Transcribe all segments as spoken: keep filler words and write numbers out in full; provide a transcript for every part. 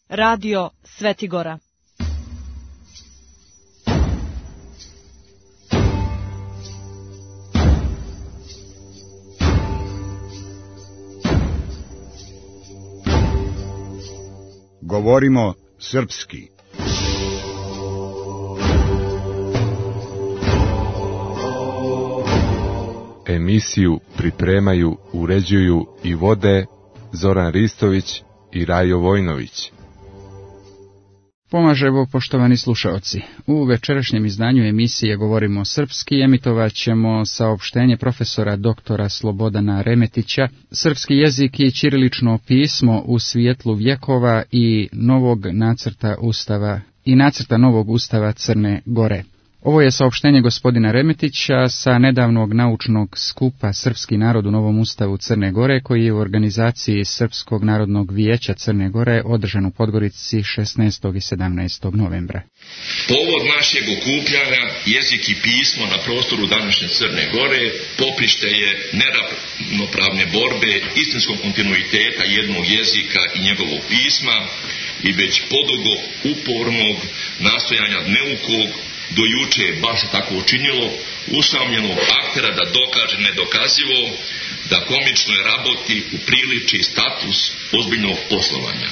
Radio Svetigora. Govorimo srpski. Emisiju pripremaju, uređuju i vode Zoran Ristović i Rajo Vojnović. Pomaževo, poštovani slušaoci. U večerašnjem izdanju emisije Govorimo srpski emitovat ćemo saopštenje profesora doktora Slobodana Remetića, srpski jezik i ćirilično pismo u svijetlu vjekova i novog nacrta ustava i nacrta novog ustava Crne Gore. Ovo je saopštenje gospodina Remetića sa nedavnog naučnog skupa Srpski narod u novom ustavu Crne Gore, koji je u organizaciji Srpskog narodnog vijeća Crne Gore održan u Podgorici šesnaestog i sedamnaestog novembra. Povod našeg okupljanja, jezik i pismo na prostoru današnje Crne Gore, poprište je neravnopravne borbe, istinskog kontinuiteta jednog jezika i njegovog pisma i već podugo upornog nastojanja neukog, do juče je baš tako učinilo, usamljenog aktera da dokaže nedokazivo, da komičnoj raboti upriliči status ozbiljnog poslovanja.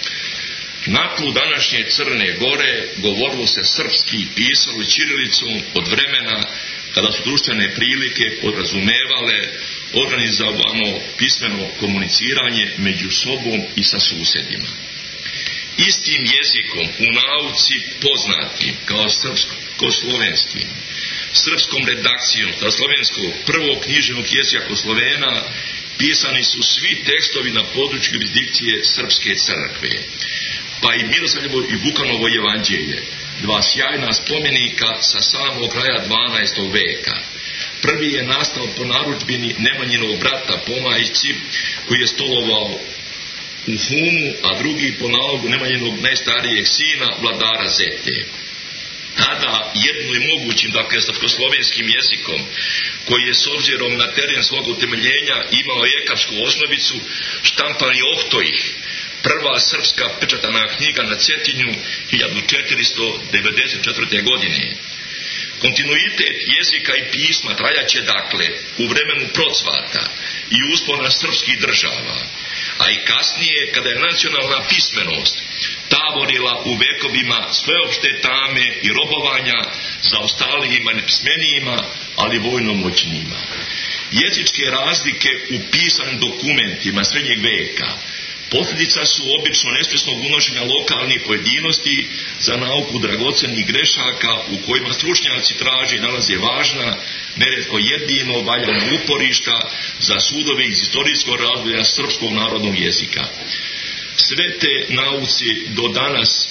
Na tlu današnje Crne Gore govorilo se srpski i pisalo ćirilicom od vremena kada su društvene prilike podrazumevale organizovano pismeno komuniciranje među sobom i sa susjedima. Istim jezikom u nauci poznatim kao srpsko-slovenskim, srpskom redakcijom staroslovenskog prvog književnog jezika kod Slovena pisani su svi tekstovi na području jurisdikcije Srpske crkve, pa i Miroslavljevo i Vukanovo evanđelje, dva sjajna spomenika sa samog kraja dvanaestog veka. Prvi je nastao po narudžbini Nemanjinog brata Pomajci, koji je stolovao u Humu, a drugi po nalogu Nemanjinog najstarijeg sina, vladara Zete. Tada jedno i mogućim, dakle, srpsko-slovenskim jezikom, koji je s obzirom na teren svog utemeljenja imao ekavsku osnovicu, štampan je Ohtojih, prva srpska pečatana knjiga na Cetinju hiljadu četiristo devedeset četvrte. godine. Kontinuitet jezika i pisma trajaće, dakle, u vremenu procvata i uspona srpskih država, a i kasnije kada je nacionalna pismenost taborila u vekovima sveopšte tame i robovanja za ostalijima nepismenijima, ali vojno moćnijima. Jezičke razlike u pisanim dokumentima srednjeg veka posljedica su obično nesvjesnog unošenja lokalnih pojedinosti za nauku dragocenih grešaka u kojima stručnjaci traže i nalaze važna, nerijetko jedino valjana uporišta za sudove iz istorijskog razvoja srpskog narodnog jezika. Sve te nauci do danas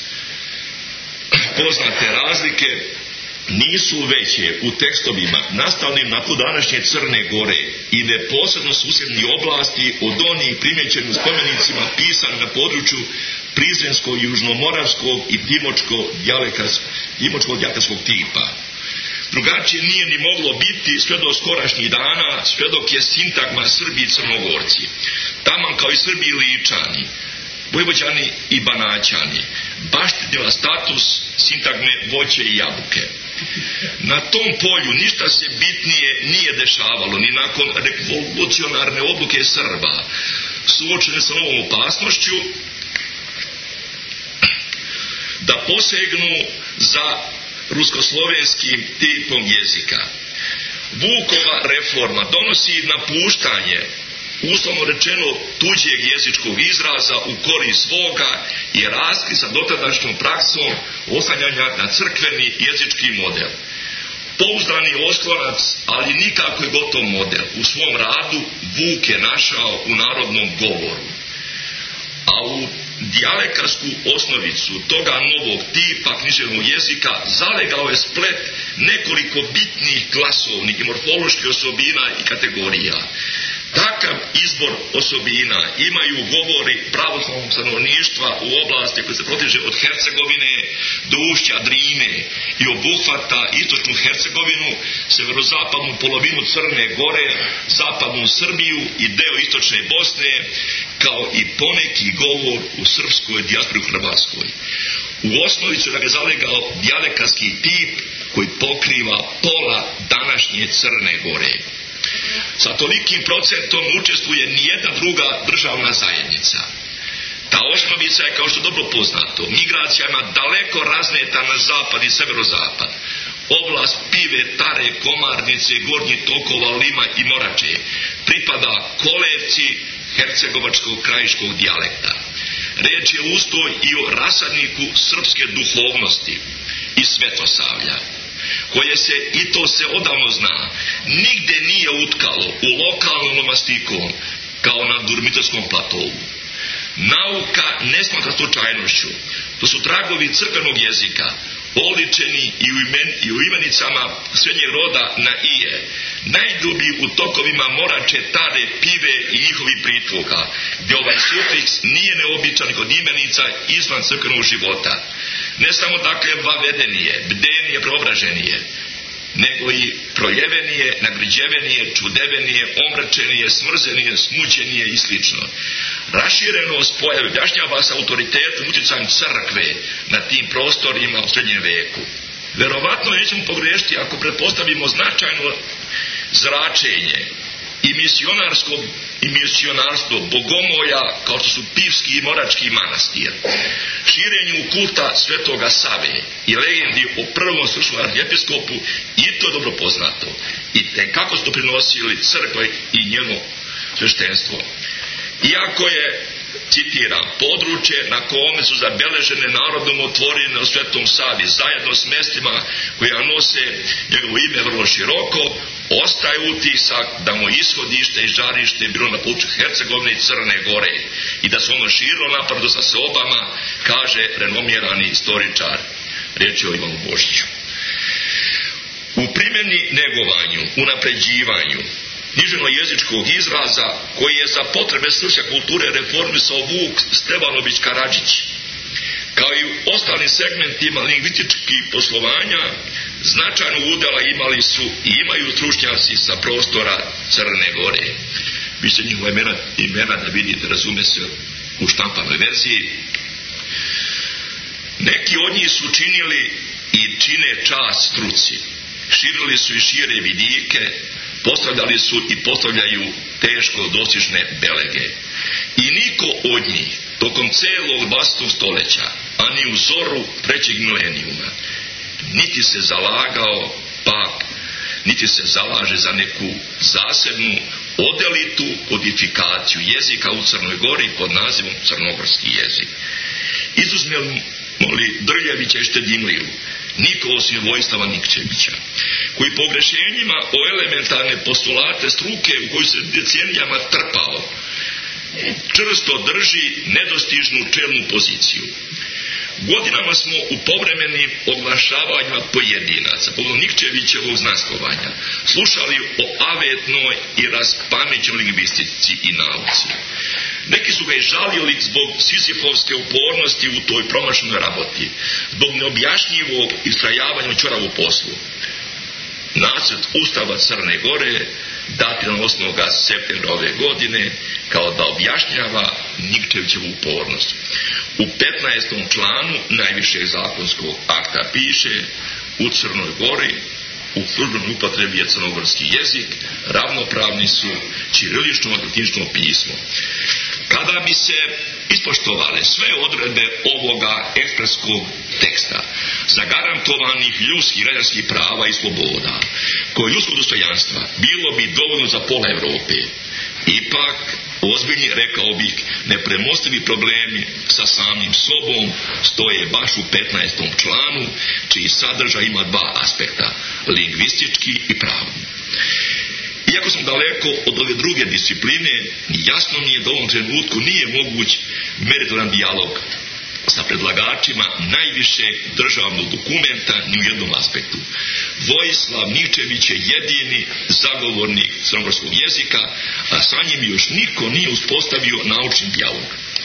poznate razlike nisu veće u tekstovima nastavnim na tlu današnje Crne Gore i neposredno susjednih oblasti od onih primjećenih spomenicima pisanih na području prizrenskog, južnomoravskog i timočkog djakarskog tipa. Drugačije nije ni moglo biti sve do skorašnjih dana, sve dok je sintagma Srbi i Crnogorci, taman kao i Srbi i Ličani, Vojvođani i Banaćani, baštinila status sintagme voće i jabuke. Na tom polju ništa se bitnije nije dešavalo ni nakon revolucionarne odluke Srba, suočene sa novom opasnošću da posegnu za ruskoslovenskim tipom jezika. Vukova reforma donosi napuštanje, uslovno rečeno, tuđeg jezičkog izraza u korist svoga i raskid sa dotadašnjom praksom oslanjanja na crkveni jezički model. Pouzdani oslonac, ali nikako je gotov model, u svom radu Vuk je našao u narodnom govoru. A u dijalekarsku osnovicu toga novog tipa književnog jezika zalegao je splet nekoliko bitnih glasovnih i morfoloških osobina i kategorija. Takav izbor osobina imaju govori pravoslavnog stanovništva u oblasti koje se proteže od Hercegovine do ušća Drine i obuhvata istočnu Hercegovinu, severozapadnu polovinu Crne Gore, zapadnu Srbiju i deo istočne Bosne kao i poneki govor u srpskoj dijaspori u Hrvatskoj. U osnovicu da ga zalegao dijalekatski tip koji pokriva pola današnje Crne Gore. Sa tolikim procentom učestvuje nijedna druga državna zajednica. Ta osnovica je, kao što dobro poznato, migracijama daleko razneta na zapad i severozapad. Oblast Pive, Tare, Komarnice, Gornjih tokova, Lima i Morače pripada kolevci hercegovačkog krajiškog dijalekta. Reč je ustoj i o rasadniku srpske duhovnosti i svetosavlja, koje se, i to se odavno zna, nigde nije utkalo u lokalnom nomastikom kao na Durmitarskom platovu. Nauka ne smatra slučajnošću. To su tragovi crkvenog jezika, oličeni i u, imen, i u imenicama srednjeg roda na ije, najdublji u tokovima Morače, Tare, Pive i njihovih pritvoka, gdje ovaj sufiks nije neobičan kod imenica izvan crkvenog života. Ne samo dakle vavedenije, bdenije, preobraženije, nego i proljevenije, nagrđevenije, čudevenije, omračenije, smrzenije, smućenije i slično. Raširenost pojave objašnjava s autoritetom utjecajem crkve na tim prostorima u srednjem veku. Verovatno nećemo pogrešiti ako pretpostavimo značajno zračenje i misionarsko i misionarstvo bogomolja kao što su Pivski i Morački manastir, širenju kulta Svetoga Save i legendi o prvom srpskom arhijepiskopu, i to je dobro poznato. I te kako su to prinosili crkva i njeno sveštenstvo. Iako je, citiram, područje na kome su zabeležene narodom otvorene u Svetom Savi zajedno s mestima koja nose njegovo ime vrlo široko, ostaje utisak da mu ishodište i žarište bilo na području Hercegovine i Crne Gore i da se ono širilo napravo sa sobama, kaže renomirani istoričar. Riječ je o Ivanu Božiću. U primjeni, negovanju, unapređivanju književno-jezičkog izraza koji je za potrebe srpske kulture reformisao Vuk Stevanović Karadžić, kao i u ostalim segmentima lingvističkih poslovanja, značajno udjela imali su i imaju stručnjaci sa prostora Crne Gore. Vi će njihova imena, imena da vidite, razume se, u štampanoj verziji. Neki od njih su činili i čine čast struci. Širili su i šire vidike, postavljali su i postavljaju teško dostižne belege. I niko od njih tokom celog dvadesetog stoljeća, a ni u zoru trećeg milenijuma, niti se zalagao, pa niti se zalaže za neku zasebnu odelitu kodifikaciju jezika u Crnoj Gori pod nazivom crnogorski jezik. Izuzmemo li Drljevića i Štedinliju, niko osim Vojislava Nikčevića, koji pogrešenjima o elementarne postulate struke u koju se decenijama trpao, čvrsto drži nedostižnu čelnu poziciju. Godinama smo u povremenim oglašavanjima pojedinaca, poput Nikčevićevog znanstkovanja, slušali o avetnoj i raspamećenoj lingvistici i nauci. Neki su ga i žalili zbog sisifovske upornosti u toj promašenoj raboti, zbog neobjašnjivog istrajavanja u ćoravu poslu. Nacrt Ustava Crne Gore datiran osmog septembra ove godine, kao da objašnjava Nikčevićevu upornost. U petnaestom članu najvišeg zakonskog akta piše: u Crnoj Gori u službenoj upotrebi je crnogorski jezik, ravnopravni su ćirilično i latinično pismo. Kada bi se ispoštovale sve odredbe ovoga ekspresskog teksta, zagarantovanih ljudskih građanskih prava i sloboda, koje ljudskog dostojanstva, bilo bi dovoljno za pola Evrope. Ipak, ozbiljni, rekao bih, nepremostivi problemi sa samim sobom stoje baš u petnaestom članu, čiji sadržaj ima dva aspekta, lingvistički i pravni. Iako sam daleko od ove druge discipline, jasno mi je da u ovom trenutku nije moguć meritoran dijalog sa predlagačima najvišeg državnog dokumenta ni u jednom aspektu. Vojislav Nikčević je jedini zagovornik crnogorskog jezika, a sa njim još niko nije uspostavio naučni dijalog.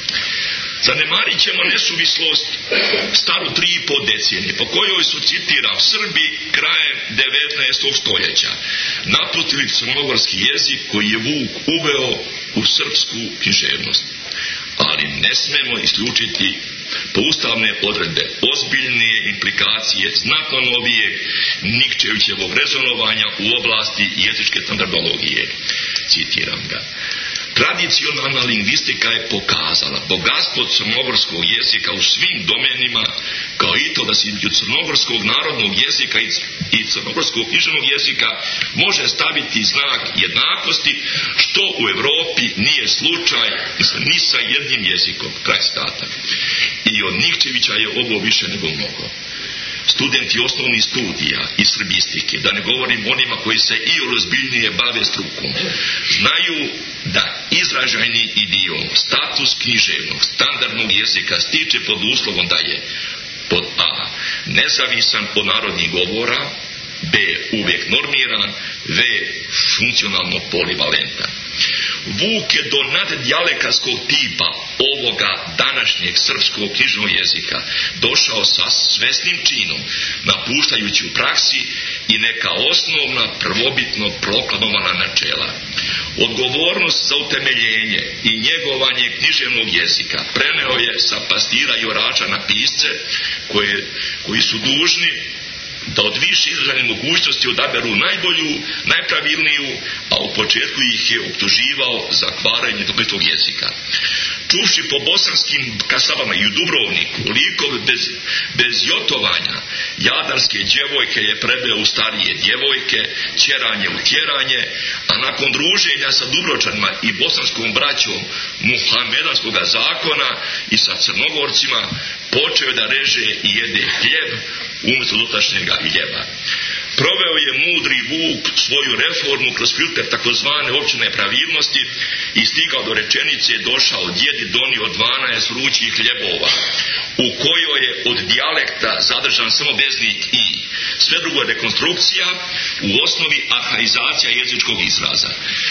Zanemarit ćemo nesuvislost staru tri i po decenije, po kojoj su, citiram, Srbi krajem devetnaestog stoljeća napustili crnogorski jezik koji je Vuk uveo u srpsku književnost. ali ne smemo isključiti po ustavne odredbe ozbiljne implikacije znatno novijeg Nikčevićevog rezonovanja u oblasti jezičke standardologije. Citiram ga. Tradicionalna lingvistika je pokazala bogatstvo crnogorskog jezika u svim domenima, kao i to da se između crnogorskog narodnog jezika i crnogorskog književnog jezika može staviti znak jednakosti, što u Evropi nije slučaj ni sa jednim jezikom. Kraj citata. I od Nikčevića je ovo više nego mnogo. Studenti osnovnih studija i srbistike, da ne govorim onima koji se i ozbiljnije bave strukom, znaju da izražajni idiom, status književnog, standardnog jezika stiče pod uslovom da je pod A. nezavisan od narodnih govora, B. uvijek normiran, V. funkcionalno polivalentan. Vuk je do naddijalekarskog tipa ovoga današnjeg srpskog knjižnog jezika došao sa svesnim činom, napuštajući u praksi i neka osnovna prvobitno proklamovana načela. Odgovornost za utemeljenje i njegovanje književnog jezika preneo je sa pastira i orača na pisce koje, koji su dužni da od više izražene mogućnosti odaberu najbolju, najpravilniju, a u početku ih je optuživao za kvarenje tog jezika. Čuvši po bosanskim kasabama i u Dubrovniku likove bez, bez jotovanja, jadarske djevojke je preveo u starije djevojke, ćeranje u tjeranje, a nakon druženja sa Dubrovčanima i bosanskom braćom Muhamedanskog zakona i sa Crnogorcima počeo da reže i jede hljeb umjesto dotašnjega hljeba. Proveo je mudri Vuk svoju reformu kroz filter takozvane opće nepravilnosti i stigao do rečenice došao djed i donio dvanaest vrućih hljebova, u kojoj je od dijalekta zadržan samo veznik i. Sve drugo je dekonstrukcija, u osnovi arhaizacija jezičkog izraza.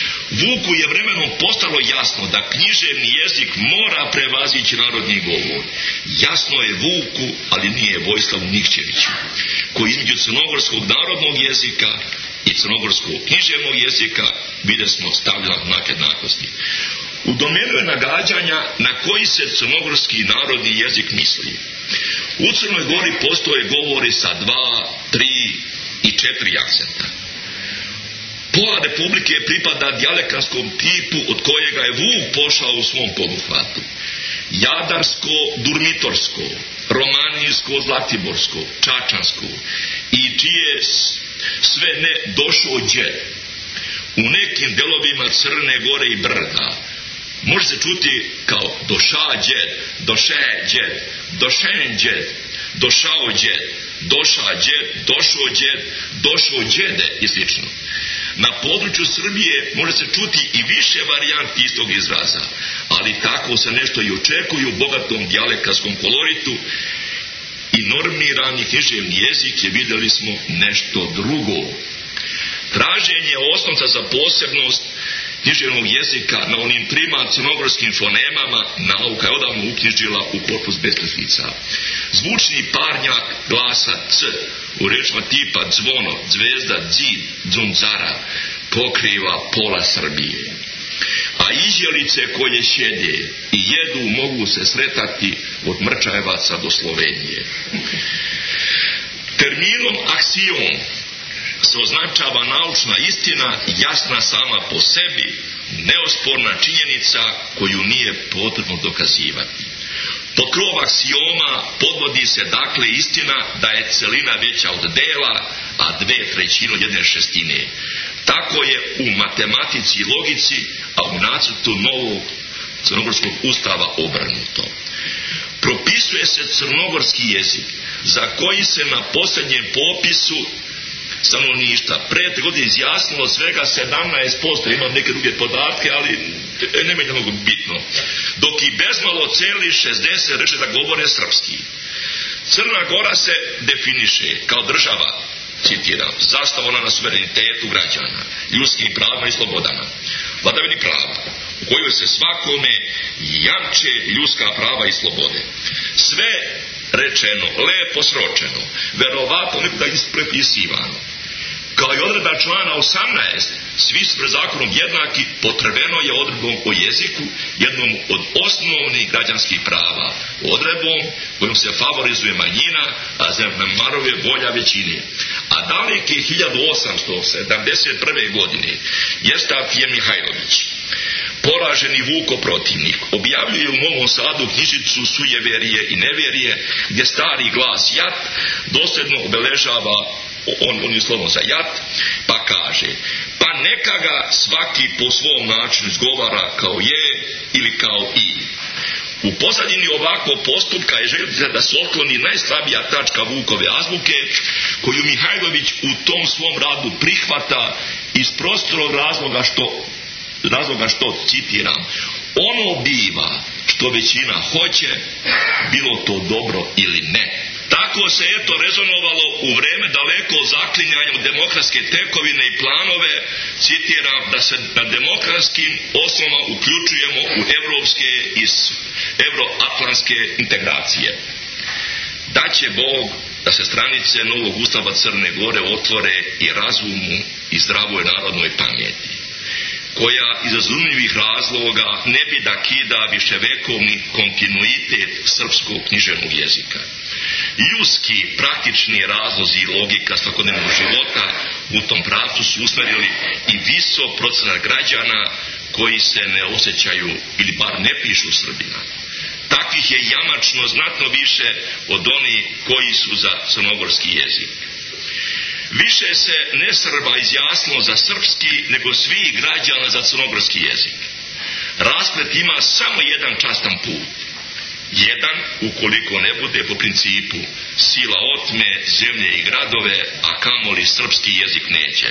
Vuku je vremenom postalo jasno da književni jezik mora prevazići narodni govor. Jasno je Vuku, ali nije Vojislavu Nikčeviću, koji između crnogorskog narodnog jezika i crnogorskog književnog jezika vide smo stavlja znak jednakosti. U domenu je nagađanja na koji se crnogorski narodni jezik misli. U Crnoj Gori postoje govori sa dva, tri i četiri akcenta. Pola Republike pripada dijalekanskom tipu od kojega je Vuk pošao u svom poduhvatu. Jadarsko-durmitorsko, romanijsko-zlatiborsko, čačansko i čije sve ne došao džed. U nekim delovima Crne Gore i Brda može se čuti kao doša džed, doše džed, došen džed, došao džed, doša džed, došao džed, došao džede i slično. Na području Srbije može se čuti i više varijanti istog izraza, ali tako se nešto i očekuju u bogatom dijalekanskom koloritu i normirani književni jezik je, vidjeli smo, nešto drugo. Traženje osnovca za posebnost književnog jezika na onim trima crnogorskim fonemama nauka je odavno uknjižila u korpus besmislica. Zvučni parnjak glasa C u rečima tipa zvono, zvezda, dzid, dzunzara pokriva pola Srbije. A izjelice koje sjede i jedu mogu se sretati od Mrčajevaca do Slovenije. Terminom aksiom se označava naučna istina, jasna sama po sebi, neosporna činjenica koju nije potrebno dokazivati. Pod krov aksioma podvodi se dakle istina da je celina veća od dela, a dve trećine od jedne šestine. Tako je u matematici i logici, a u nacrtu novog crnogorskog ustava obrnuto. Propisuje se crnogorski jezik, za koji se na posljednjem popisu stanovništva pre godine izjasnilo svega sedamnaest posto, imam neke druge podatke, ali ne meni mnogo bitno. Dok i bezmalo celi šezdeset reče da govore srpski. Crna Gora se definiše kao država, citiram, zasnovana na suverenitetu građana, ljudskim pravima i slobodama, vladavini prava, u kojoj se svakome jamče ljudska prava i slobode. Sve rečeno, lepo sročeno, verovatno nekoga isprepisivano. Kao i odredba člana osamnaest svi su pred zakonom jednaki, potrebeno je odredbom o jeziku, jednom od osnovnih građanskih prava, odredbom kojom se favorizuje manjina, a zanemaruje volja većine. A daleke hiljadu osamsto sedamdeset prve. godine Jestafije Mihajlović, poraženi Vuko protivnik, objavljuje u Novom Sadu knjižicu Sujeverije i neverije, gdje stari glas jat dosljedno obeležava on, on je slovo za jat, pa kaže: pa neka ga svaki po svom načinu izgovara kao je ili kao i. U pozadini ovakvog postupka je želja da se otkloni najslabija tačka Vukove azbuke, koju Mihajlović u tom svom radu prihvata iz prostorog razloga što razloga što, citiram, ono biva što većina hoće, bilo to dobro ili ne. Tako se eto rezonovalo u vreme daleko zaklinjanja u demokratske tekovine i planove, citiram, da se na demokratskim osnovama uključujemo u evropske i evroatlantske integracije. Da će Bog da se stranice novog Ustava Crne Gore otvore i razumu i zdravoj narodnoj pameti, koja iz razumljivih razloga ne bi da kida viševekovni kontinuitet srpskog književnog jezika. Ljudski, praktični razlozi i logika svakodnevnog života u tom pravcu su usmerili i visok procenat građana koji se ne osjećaju ili bar ne pišu Srbima. Takvih je jamačno znatno više od onih koji su za crnogorski jezik. Više se ne Srba izjasnilo za srpski nego svih građana za crnogorski jezik. Rasplet ima samo jedan častan put. Jedan, ukoliko ne bude po principu sila otme, zemlje i gradove, a kamoli srpski jezik neće.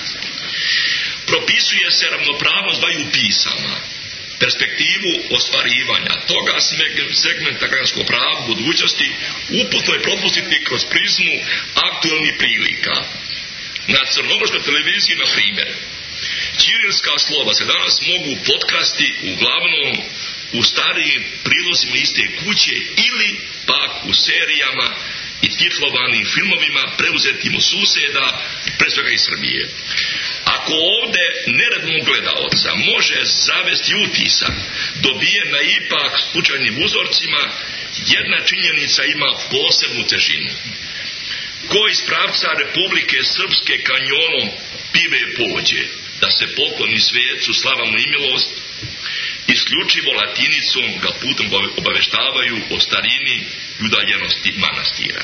Propisuje se ravnopravnost dvaju pisama, perspektivu ostvarivanja toga segmenta građanskog prava budućnosti uputno je propustiti kroz prizmu aktualnih prilika. Na crnogorskoj televiziji, na primjer, ćirilska slova se danas mogu potkrasti uglavnom u starijim prilozima iste kuće ili pak u serijama i titlovanim filmovima preuzetim od susjeda, pre svega iz Srbije. Ako ovde nerednog gledaoca može zavesti utisak dobijen na ipak slučajnim uzorcima, jedna činjenica ima posebnu težinu. Ko iz pravca Republike Srpske kanjonom pive pođe da se pokloni svecu, slava mu i milost, isključivo latinicom ga putem obaveštavaju o starini i udaljenosti manastira.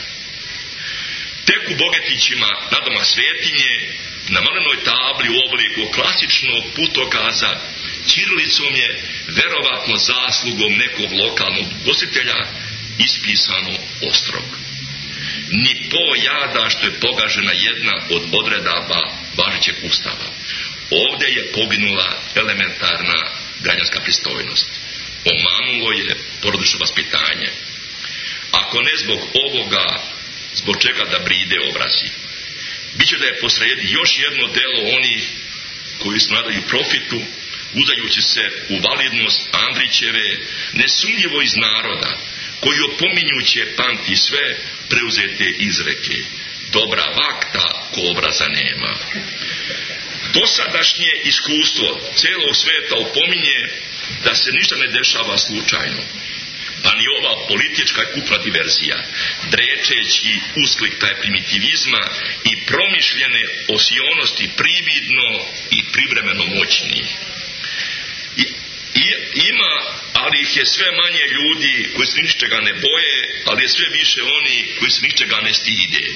Tek u Bogetićima na doma svetinje, na malenoj tabli u obliku klasičnog putokaza, ćirilicom je, verovatno zaslugom nekog lokalnog gostitelja, ispisano ostrog. Ni po jada što je pogažena jedna od odredaba važećeg Ustava. Ovdje je poginula elementarna građanska pristojnost. Omanulo je porodično vaspitanje. Ako ne zbog ovoga, zbog čega da bride obrazi. Biće da je posredi još jedno delo onih koji snadaju profitu, udajući se u validnost Andrićeve, nesumnjivo iz naroda, koji opominjuće pamti sve preuzete izreke. Dobra vakta ko obraza nema. Dosadašnje iskustvo celog sveta opominje da se ništa ne dešava slučajno, pa ni ova politička i kupna diverzija, drečeći usklik taj primitivizma i promišljene osionosti prividno i privremeno moćnih. I, i, ima, ali ih je sve manje ljudi koji se ničega ne boje, ali je sve više oni koji se ničega ne stide.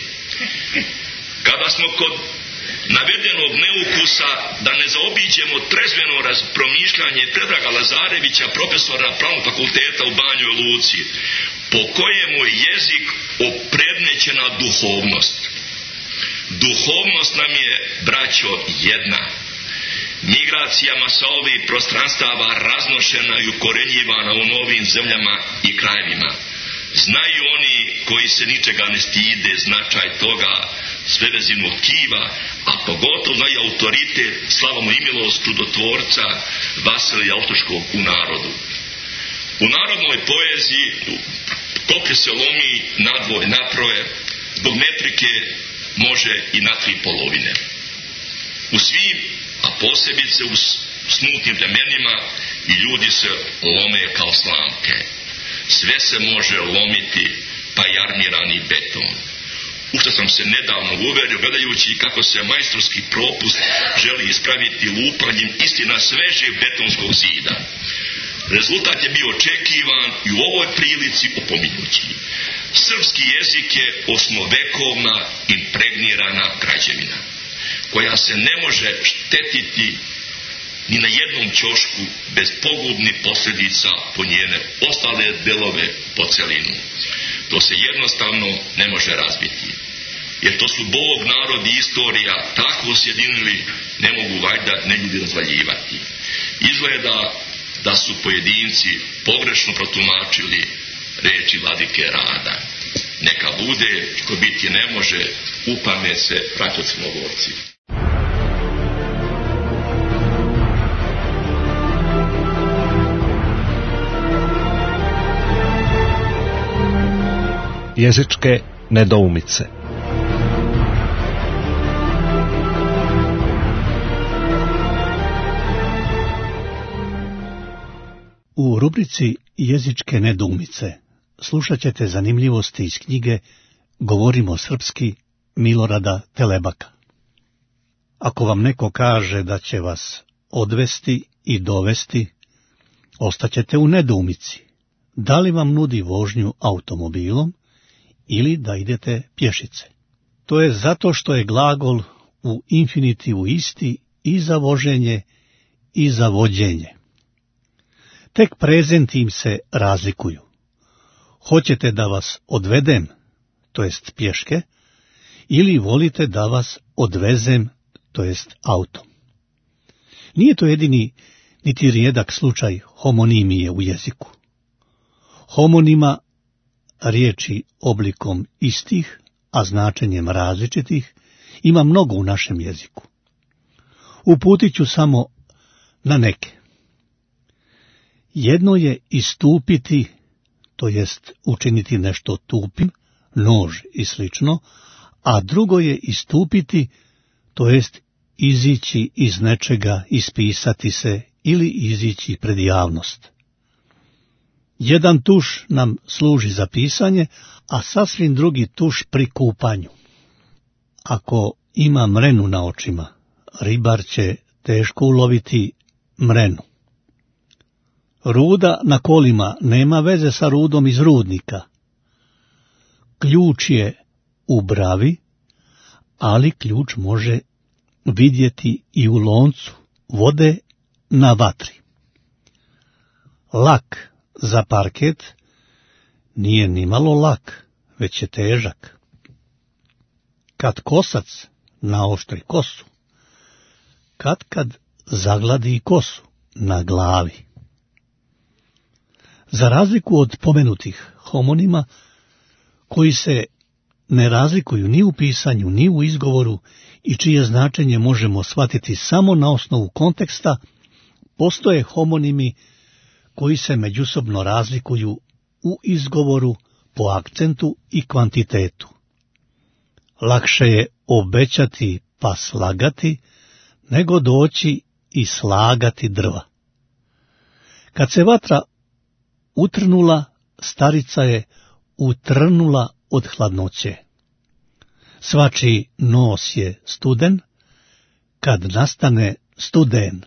Kada smo kod navedenog neukusa, da ne zaobiđemo trezveno razpromišljanje Predraga Lazarevića, profesora Pravnog fakulteta u Banjoj Luci, po kojemu je jezik opredmećena duhovnost. Duhovnost nam je, braćo, jedna. Migracijama sa ovih prostranstava raznošena i ukorenjivana u novim zemljama i krajevima. Znaju oni koji se ničega ne stide značaj toga svevezivnog tkiva, a pogotovo znaju autoritet, slavom i milost čudotvorca Vasilija Ostroškog u narodu. U narodnoj poeziji koplje se lomi nadvoje, natroje, zbog metrike može i na tri polovine. U svim a posebice u smutnim vremenima i ljudi se lome kao slamke. Sve se može lomiti, pa i armirani beton. U što sam se nedavno uverio gledajući kako se majstorski propust želi ispraviti lupanjem istina svežeg betonskog zida. Rezultat je bio očekivan i u ovoj prilici opominjući. Srpski jezik je osmovekovna impregnirana građevina, koja se ne može štetiti ni na jednom ćošku bez pogubnih posljedica po njene ostale delove po celinu. To se jednostavno ne može razbiti, jer to su Bog, narod i istorija tako sjedinili, ne mogu valjda ne ljudi razvaljivati. Izgleda da su pojedinci pogrešno protumačili reči vladike Rada. Neka bude, što biti ne može, upame se braćo Crnogorci. Jezičke nedoumice. U rubrici Jezičke nedoumice slušat ćete zanimljivosti iz knjige Govorimo srpski Milorada Telebaka. Ako vam neko kaže da će vas odvesti i dovesti, ostaćete u nedoumici. Da li vam nudi vožnju automobilom ili da idete pješice? To je zato što je glagol u infinitivu isti i za voženje i za vođenje. Tek prezenti im se razlikuju. Hoćete da vas odvedem, to jest pješke, ili volite da vas odvezem, to jest autom. Nije to jedini niti rijedak slučaj homonimije u jeziku. Homonima, riječi oblikom istih, a značenjem različitih, ima mnogo u našem jeziku. Uputit ću samo na neke. Jedno je istupiti, to jest učiniti nešto tupim, nož i slično, a drugo je istupiti, to jest izići iz nečega, ispisati se ili izići pred javnost. Jedan tuš nam služi za pisanje, a sasvim drugi tuš pri kupanju. Ako ima mrenu na očima, ribar će teško uloviti mrenu. Ruda na kolima nema veze sa rudom iz rudnika. Ključ je u bravi, ali ključ može vidjeti i u loncu vode na vatri. Lak za parket nije nimalo lak, već je težak. Kad kosac naoštri kosu, kad kad zagladi kosu na glavi. Za razliku od pomenutih homonima, koji se ne razlikuju ni u pisanju, ni u izgovoru i čije značenje možemo shvatiti samo na osnovu konteksta, postoje homonimi koji se međusobno razlikuju u izgovoru po akcentu i kvantitetu. Lakše je obećati pa slagati, nego doći i slagati drva. Kad se vatra utrnula, starica je utrnula od hladnoće. Svačiji nos je studen, kad nastane studen.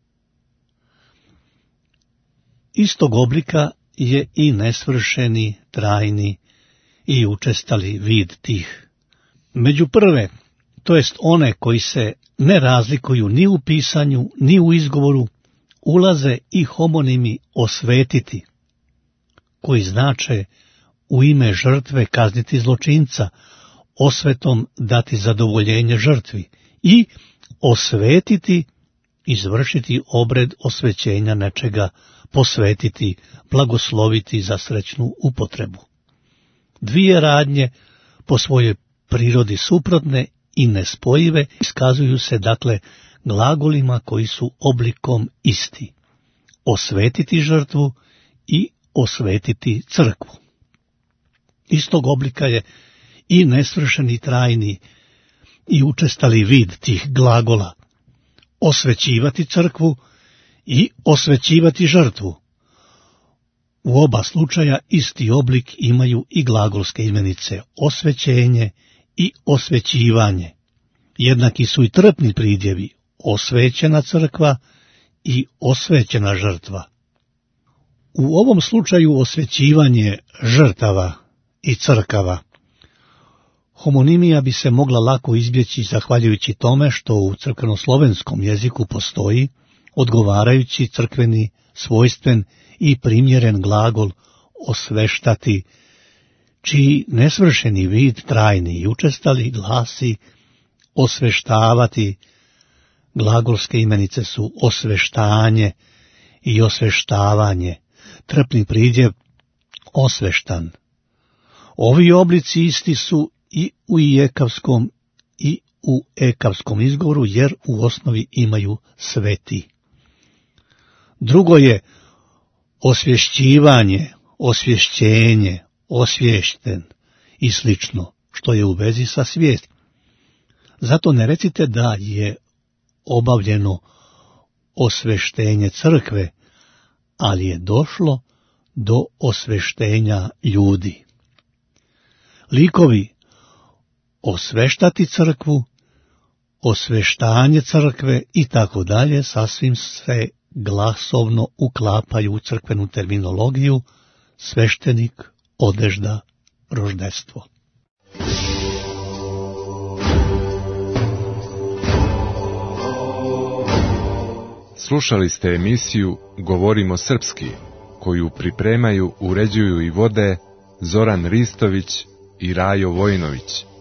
Istog oblika je i nesvršeni, trajni i učestali vid tih. Među prve, to jest one koji se ne razlikuju ni u pisanju, ni u izgovoru, ulaze i homonimi osvetiti, koji znače u ime žrtve kazniti zločinca, osvetom dati zadovoljenje žrtvi i osvetiti, izvršiti obred osvećenja nečega, posvetiti, blagosloviti za srećnu upotrebu. Dvije radnje po svojoj prirodi suprotne i nespojive iskazuju se dakle glagolima koji su oblikom isti. Osvetiti žrtvu i osvetiti crkvu. Istog oblika je i nesvršeni, trajni i učestali vid tih glagola. osvećivati crkvu i osvećivati žrtvu. U oba slučaja isti oblik imaju i glagolske imenice osvećenje i osvećivanje. Jednaki su i trpni pridjevi osvećena crkva i osvećena žrtva. U ovom slučaju osvećivanje žrtava i crkava homonimija bi se mogla lako izbjeći zahvaljujući tome što u crkvenoslovenskom jeziku postoji odgovarajući crkveni, svojstven i primjeren glagol osveštati, čiji nesvršeni vid trajni i učestali glasi osveštavati. Glagolske imenice su osveštanje i osveštavanje, trpni pridjev osveštan. Ovi oblici isti su i u ijekavskom i u ekavskom izgovoru, jer u osnovi imaju sveti. Drugo je osvješćivanje, osvješćenje, osvješten i slično, što je u vezi sa svijesti. Zato ne recite da je obavljeno osveštenje crkve, ali je došlo do osveštenja ljudi. Likovi osveštati crkvu, osveštanje crkve i tako dalje sasvim se glasovno uklapaju u crkvenu terminologiju sveštenik, odežda, roždestvo. Slušali ste emisiju Govorimo srpski, koju pripremaju, uređuju i vode Zoran Ristović i Rajo Vojnović.